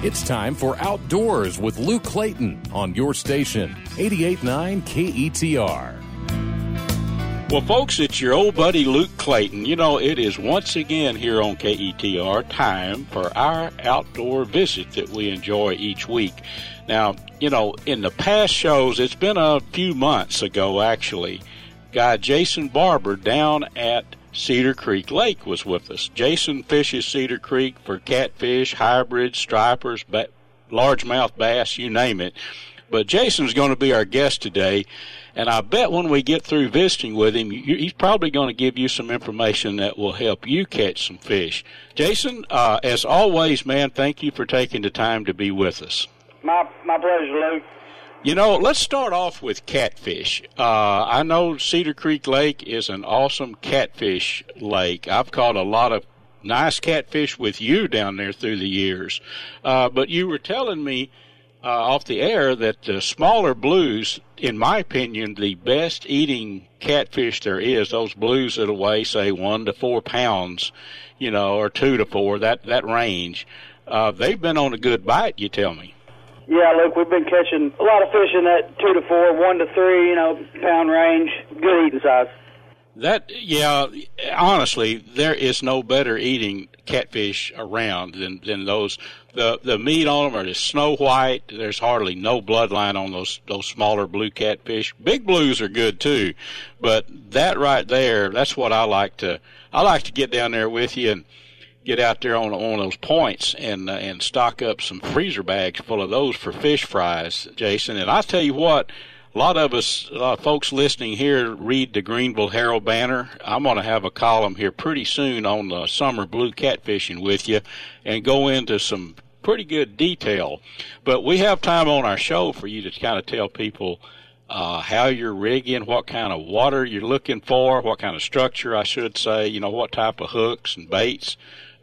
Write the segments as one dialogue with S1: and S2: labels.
S1: It's time for Outdoors with Luke Clayton on your station, 88.9 KETR.
S2: Well, folks, it's your old buddy Luke Clayton. You know, it is once again here on KETR time for our outdoor visit that we enjoy each week. Now, you know, in the past shows, it's been a few months ago, actually, guy Jason Barber down at Cedar Creek Lake was with us. Jason fishes Cedar Creek for catfish, hybrids, stripers, largemouth bass, you name it. But Jason's going to be our guest today, and I bet when we get through visiting with him, he's probably going to give you some information that will help you catch some fish. Jason, as always, man, thank you for taking the time to be with us.
S3: My pleasure, Luke.
S2: You know, let's start off with catfish. I know Cedar Creek Lake is an awesome catfish lake. I've caught a lot of nice catfish with you down there through the years. But you were telling me off the air that the smaller blues, in my opinion, the best eating catfish there is, those blues that weigh, say, 1 to 4 pounds, you know, or 2 to 4, that range. They've been on a good bite, you tell me.
S3: Yeah, look, we've been catching a lot of fish in that 2 to 4, 1 to 3, pound range. Good eating size.
S2: Honestly, there is no better eating catfish around than those. The meat on them are just snow white. There's hardly no bloodline on those smaller blue catfish. Big blues are good too, but that right there, that's what I like to get down there with you and get out there on those points and stock up some freezer bags full of those for fish fries, Jason. And I tell you what, a lot of folks listening here read the Greenville Herald Banner. I'm going to have a column here pretty soon on the summer blue catfishing with you and go into some pretty good detail. But we have time on our show for you to kind of tell people how you're rigging, what kind of water you're looking for, what kind of structure, I should say, what type of hooks and baits.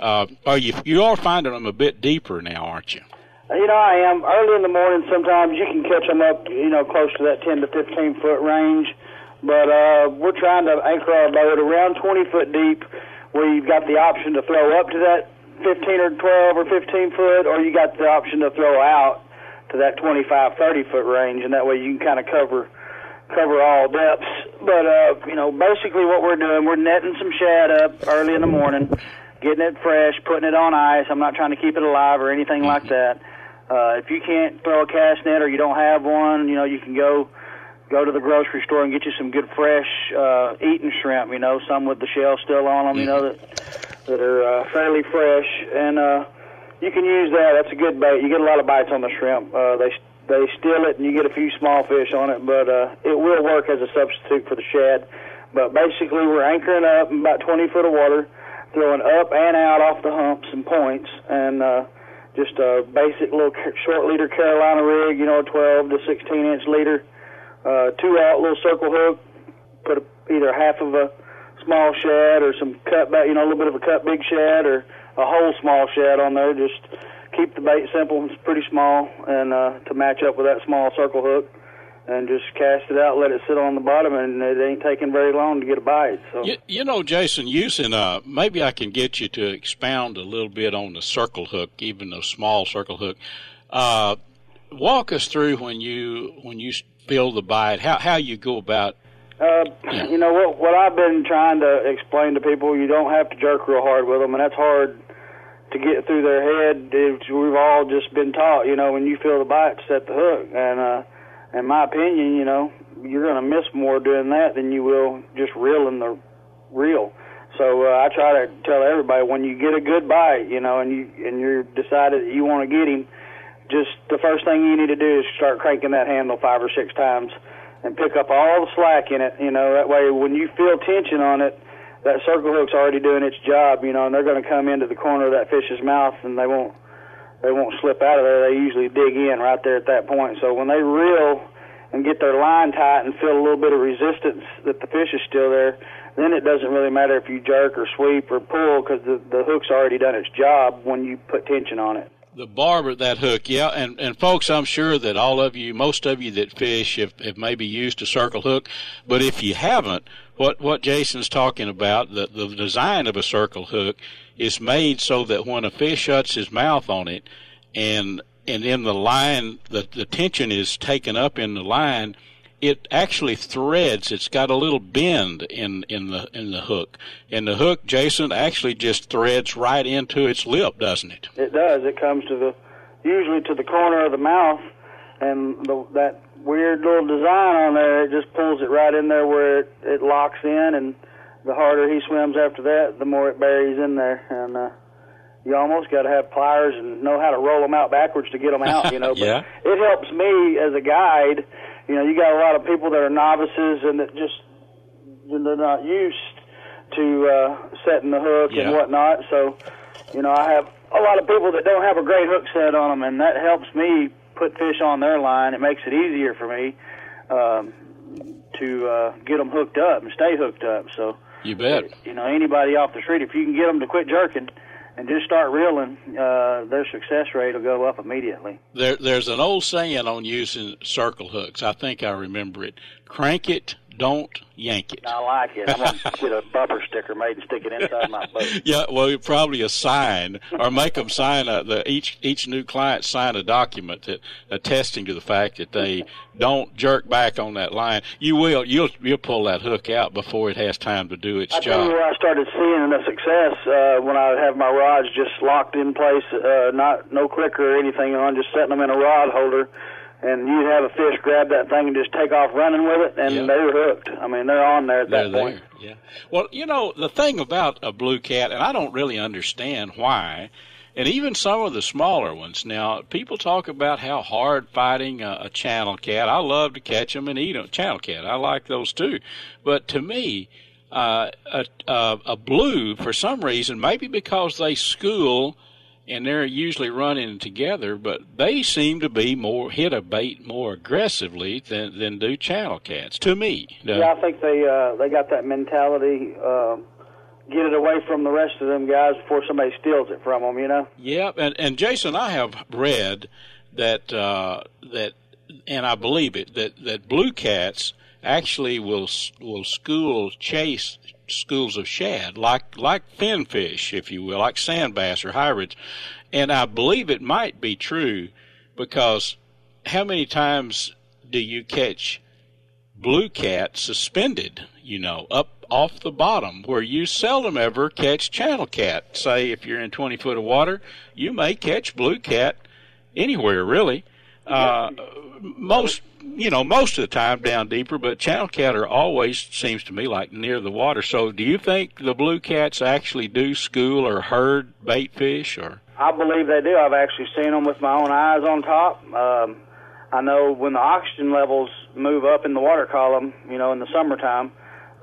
S2: You are finding them a bit deeper now, aren't you?
S3: I am. Early in the morning, sometimes you can catch them up, close to that 10 to 15 foot range. But we're trying to anchor our boat around 20 foot deep, where you've got the option to throw up to that 15 or 12 or 15 foot, or you got the option to throw out to that 25, 30 foot range, and that way you can kind of cover all depths. But basically what we're doing, we're netting some shad up early in the morning, getting it fresh, putting it on ice. I'm not trying to keep it alive or anything like that. If you can't throw a cast net or you don't have one, you can go to the grocery store and get you some good fresh eating shrimp, some with the shell still on them, that are fairly fresh. And you can use that. That's a good bait. You get a lot of bites on the shrimp. They steal it and you get a few small fish on it, but it will work as a substitute for the shad. But basically we're anchoring up in about 20 foot of water, throwing up and out off the humps and points, and just a basic little short leader Carolina rig, a 12 to 16-inch leader, 2-out little circle hook, put either half of a small shad or some cut back, a little bit of a cut big shad or a whole small shad on there. Just keep the bait simple. It's pretty small, and to match up with that small circle hook. And just cast it out, let it sit on the bottom, and it ain't taking very long to get a bite. So,
S2: Jason, using maybe I can get you to expound a little bit on the circle hook, even the small circle hook. Walk us through when you feel the bite, how you go about.
S3: What I've been trying to explain to people, you don't have to jerk real hard with them, and that's hard to get through their head. We've all just been taught, when you feel the bite, set the hook, and in my opinion, you're going to miss more doing that than you will just reeling the reel. So I try to tell everybody, when you get a good bite, and you're decided that you want to get him, just the first thing you need to do is start cranking that handle 5 or 6 times and pick up all the slack in it. That way when you feel tension on it, that circle hook's already doing its job, and they're going to come into the corner of that fish's mouth, and they won't slip out of there. They usually dig in right there at that point. So when they reel and get their line tight and feel a little bit of resistance that the fish is still there, then it doesn't really matter if you jerk or sweep or pull, because the hook's already done its job when you put tension on it.
S2: The barb, that hook, yeah. And folks, I'm sure that most of you that fish have maybe used a circle hook, but if you haven't, what Jason's talking about, the design of a circle hook is made so that when a fish shuts his mouth on it, and in the line, the tension is taken up in the line. It actually threads. It's got a little bend in the hook, and the hook, Jason, actually just threads right into its lip, doesn't it?
S3: It does. It comes usually to the corner of the mouth, and that weird little design on there, it just pulls it right in there where it locks in, and the harder he swims after that, the more it buries in there, and you almost got to have pliers and know how to roll them out backwards to get them out, you know. But
S2: yeah.
S3: It helps me as a guide. You know, you got a lot of people that are novices and that they're not used to setting the hook and whatnot. So, you know, I have a lot of people that don't have a great hook set on them, and that helps me put fish on their line. It makes it easier for me to get them hooked up and stay hooked up. So,
S2: you bet.
S3: You know, anybody off the street, if you can get them to quit jerking and just start reeling, their success rate will go up immediately.
S2: There's an old saying on using circle hooks. I think I remember it. Crank it, don't yank it.
S3: I like it. I'm going to get a bumper sticker made and stick it inside my boat.
S2: Yeah, well, probably a sign, or make them sign each new client sign a document that attesting to the fact that they don't jerk back on that line. You'll pull that hook out before it has time to do its job.
S3: I tell you where I started seeing the success when I would have my rods just locked in place, no clicker or anything on, just setting them in a rod holder. And you'd have a fish grab that thing and just take off running with it, and they were hooked. I mean, they're on there at that point.
S2: Yeah. Well, you know, the thing about a blue cat, and I don't really understand why, and even some of the smaller ones. Now, people talk about how hard fighting a channel cat. I love to catch them and eat them. Channel cat, I like those too. But to me, a blue, for some reason, maybe because they school and they're usually running together, but they seem to be hit a bait more aggressively than do channel cats, to me.
S3: Yeah, I think they got that mentality, get it away from the rest of them guys before somebody steals it from them, you know?
S2: Yeah, and Jason, I have read that and I believe it, that blue cats actually will chase schools of shad, like finfish, if you will, like sand bass or hybrids. And I believe it might be true, because how many times do you catch blue cat suspended, you know, up off the bottom, where you seldom ever catch channel cat? Say if you're in 20 foot of water, you may catch blue cat anywhere, really. Most of the time down deeper, but channel cat are always, seems to me, like near the water. So do you think the blue cats actually do school or herd bait fish? Or
S3: I believe they do. I've actually seen them with my own eyes on top. I know when the oxygen levels move up in the water column, you know, in the summertime,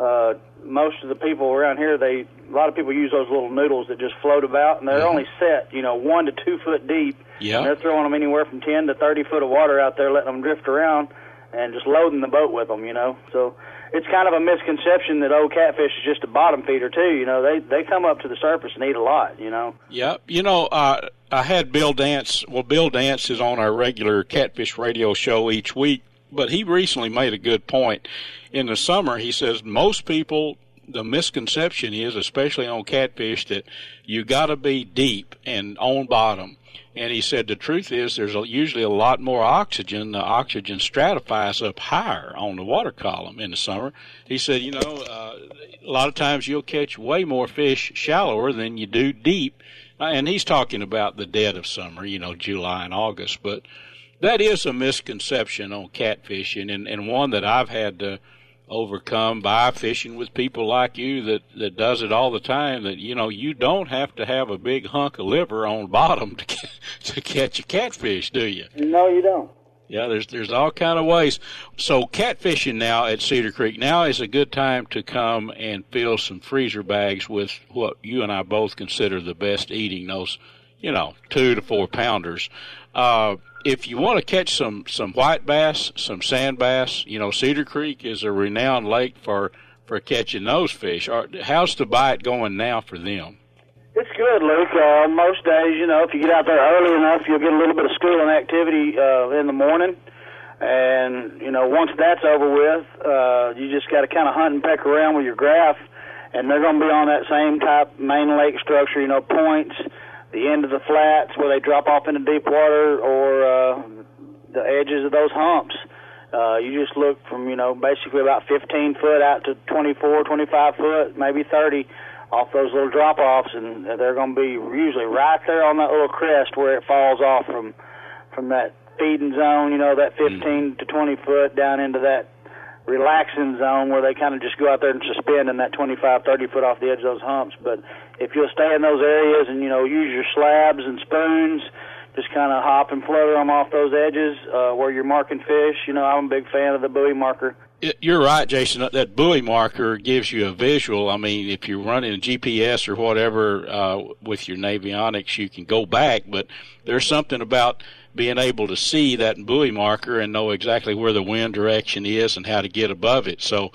S3: most of the people around here, a lot of people use those little noodles that just float about, and they're only set, 1 to 2 foot deep.
S2: Yeah.
S3: And they're throwing them anywhere from 10 to 30 foot of water out there, letting them drift around and just loading the boat with them, you know. So it's kind of a misconception that old catfish is just a bottom feeder too. You know, they come up to the surface and eat a lot, you know.
S2: Yeah. You know, I had Bill Dance. Well, Bill Dance is on our regular Catfish Radio show each week, but he recently made a good point. In the summer, he says most people, the misconception is, especially on catfish, that you got to be deep and on bottom. And he said the truth is there's usually a lot more oxygen. The oxygen stratifies up higher on the water column in the summer. He said, a lot of times you'll catch way more fish shallower than you do deep. And he's talking about the dead of summer, July and August. But that is a misconception on catfishing, and one that I've had to overcome by fishing with people like you that does it all the time, that you don't have to have a big hunk of liver on bottom to catch a catfish, do you?
S3: No, you don't.
S2: Yeah, there's all kind of ways. So catfishing now at Cedar Creek, now is a good time to come and fill some freezer bags with what you and I both consider the best eating, those 2 to 4 pounders. If you want to catch some white bass, some sand bass, Cedar Creek is a renowned lake for catching those fish. How's the bite going now for them?
S3: It's good, Luke. Most days, if you get out there early enough, you'll get a little bit of schooling activity in the morning. And, once that's over with, you just got to kind of hunt and peck around with your graph, and they're going to be on that same type main lake structure, points, the end of the flats where they drop off into deep water, or the edges of those humps. You just look from, basically about 15 foot out to 24, 25 foot, maybe 30 off those little drop-offs, and they're going to be usually right there on that little crest where it falls off from that feeding zone, that 15 to 20 foot down into that relaxing zone where they kind of just go out there and suspend in that 25, 30 foot off the edge of those humps. But if you'll stay in those areas and, use your slabs and spoons, just kind of hop and flutter them off those edges where you're marking fish. I'm a big fan of the buoy marker.
S2: You're right, Jason. That buoy marker gives you a visual. I mean, if you're running a GPS or whatever with your Navionics, you can go back, but there's something about being able to see that buoy marker and know exactly where the wind direction is and how to get above it. So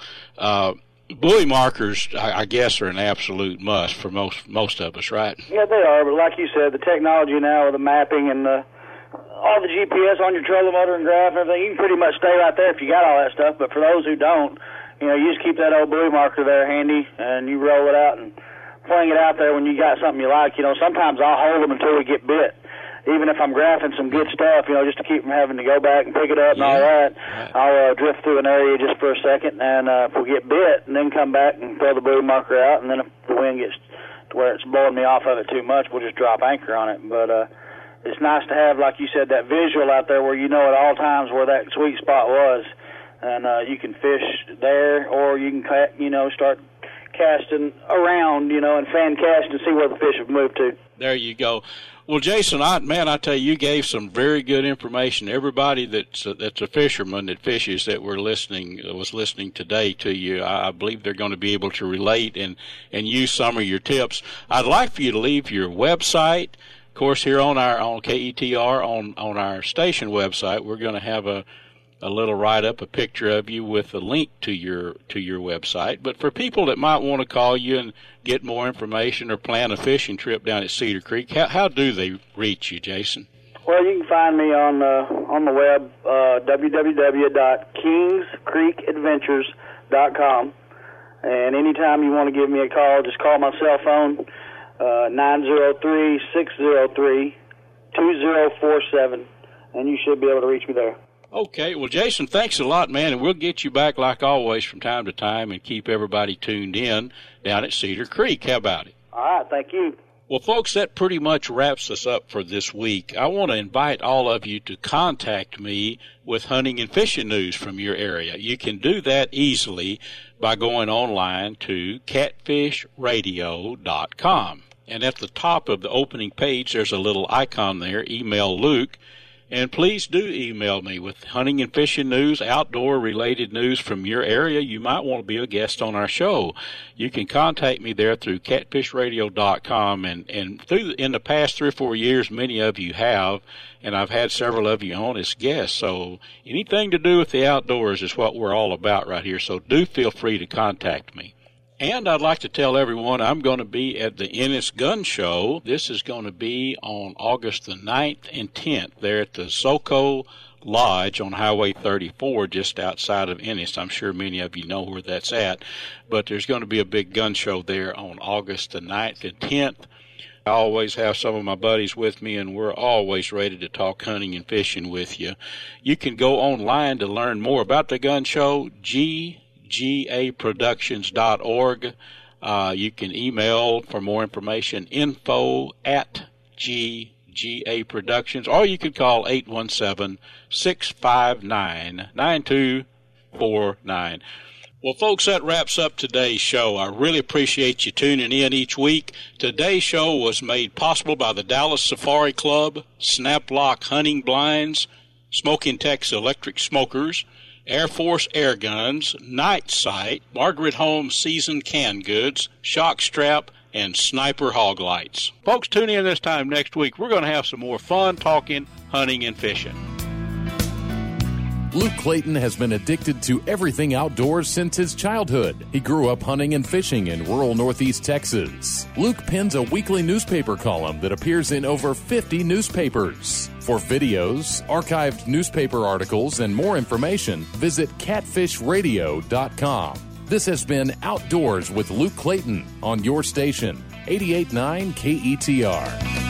S2: buoy markers, I guess, are an absolute must for most of us, right?
S3: Yeah, they are. But like you said, the technology now with the mapping and all the GPS on your trolling motor and graph and everything, you can pretty much stay right there if you got all that stuff. But for those who don't, you just keep that old buoy marker there handy, and you roll it out and fling it out there when you got something you like. Sometimes I'll hold them until we get bit. Even if I'm graphing some good stuff, just to keep from having to go back and pick it up and all that, I'll drift through an area just for a second, and if we get bit, and then come back and throw the buoy marker out, and then if the wind gets to where it's blowing me off of it too much, we'll just drop anchor on it. But it's nice to have, like you said, that visual out there where at all times where that sweet spot was, and you can fish there, or you can start casting around, and fan cast and see where the fish have moved to.
S2: There you go. Well, Jason, I tell you gave some very good information. Everybody that's a fisherman that fishes that was listening today to you, I believe they're going to be able to relate and use some of your tips. I'd like for you to leave your website. Of course, here on KETR on our station website, we're going to have a little write-up, a picture of you with a link to your website. But for people that might want to call you and get more information or plan a fishing trip down at Cedar Creek, how do they reach you, Jason?
S3: Well, you can find me on the web, www.kingscreekadventures.com. And anytime you want to give me a call, just call my cell phone, 903-603-2047, and you should be able to reach me there.
S2: Okay. Well, Jason, thanks a lot, man, and we'll get you back like always from time to time and keep everybody tuned in down at Cedar Creek. How about it?
S3: All right. Thank you.
S2: Well, folks, that pretty much wraps us up for this week. I want to invite all of you to contact me with hunting and fishing news from your area. You can do that easily by going online to catfishradio.com. And at the top of the opening page, there's a little icon there, Email Luke. And please do email me with hunting and fishing news, outdoor-related news from your area. You might want to be a guest on our show. You can contact me there through catfishradio.com. And in the past 3 or 4 years, many of you have, and I've had several of you on as guests. So anything to do with the outdoors is what we're all about right here. So do feel free to contact me. And I'd like to tell everyone I'm going to be at the Ennis Gun Show. This is going to be on August the 9th and 10th there at the Soco Lodge on Highway 34 just outside of Ennis. I'm sure many of you know where that's at. But there's going to be a big gun show there on August the 9th and 10th. I always have some of my buddies with me, and we're always ready to talk hunting and fishing with you. You can go online to learn more about the gun show, gaproductions.org. You can email for more information, info@GGA Productions, or you can call 817-659-9249. Well, folks, that wraps up today's show. I really appreciate you tuning in each week. Today's show was made possible by the Dallas Safari Club, Snap-Lock Hunting Blinds, Smoking Tex Electric Smokers, Air Force Air Guns, Night Sight, Margaret Holmes Seasoned Canned Goods, Shock Strap, and Sniper Hog Lights. Folks, tune in this time next week. We're going to have some more fun talking, hunting, and fishing.
S1: Luke Clayton has been addicted to everything outdoors since his childhood. He grew up hunting and fishing in rural Northeast Texas. Luke pens a weekly newspaper column that appears in over 50 newspapers. For videos, archived newspaper articles, and more information, visit catfishradio.com. This has been Outdoors with Luke Clayton on your station, 88.9 KETR.